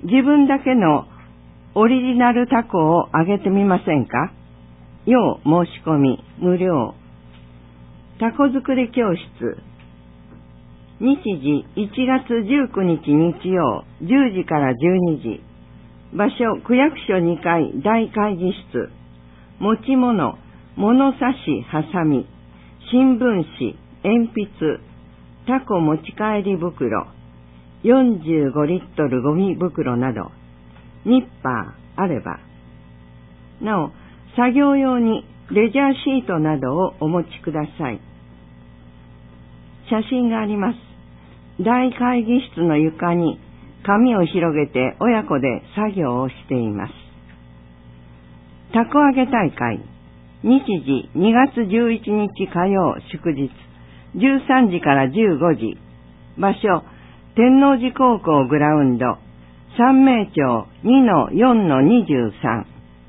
自分だけのオリジナルタコをあげてみませんか？要申し込み無料。タコ作り教室。日時1月19日日曜10時から12時。場所区役所2階大会議室。持ち物、物差しハサミ、新聞紙、鉛筆、タコ持ち帰り袋、45リットルゴミ袋など、ニッパーあれば。なお、作業用にレジャーシートなどをお持ちください。写真があります。大会議室の床に紙を広げて親子で作業をしています。たこ揚げ大会。日時2月11日火曜祝日13時から15時。場所天王寺高校グラウンド三名町 2-4-23。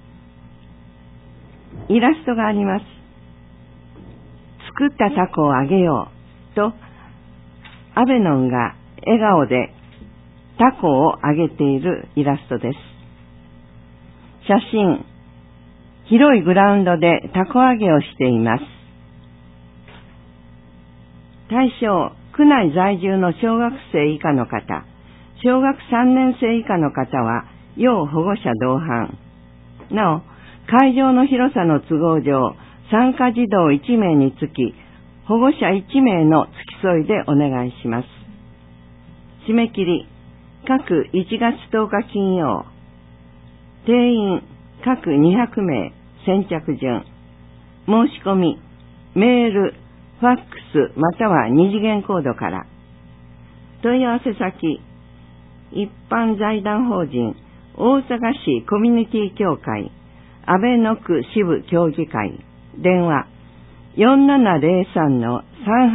イラストがあります。作ったタコをあげようとアベノンが笑顔でタコをあげているイラストです。写真。広いグラウンドでタコ揚げをしています。対象、区内在住の小学生以下の方、小学3年生以下の方は要保護者同伴。なお、会場の広さの都合上、参加児童1名につき、保護者1名の付き添いでお願いします。締め切り、各1月10日金曜。定員、各200名、先着順。申し込み、メール、ファックスまたは二次元コードから。問い合わせ先、一般財団法人大阪市コミュニティ協会阿倍野区支部協議会。電話 4703-3870。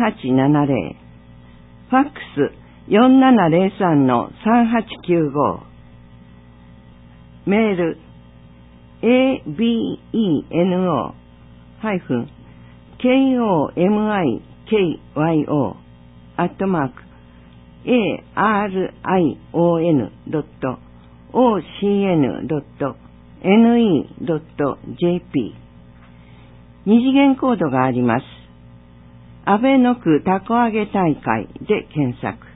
ファックス 4703-3895。メールabeno-kyo-arion.ocn.ne.jp。 二次元コードがあります。阿倍野区たこ揚げ大会で検索。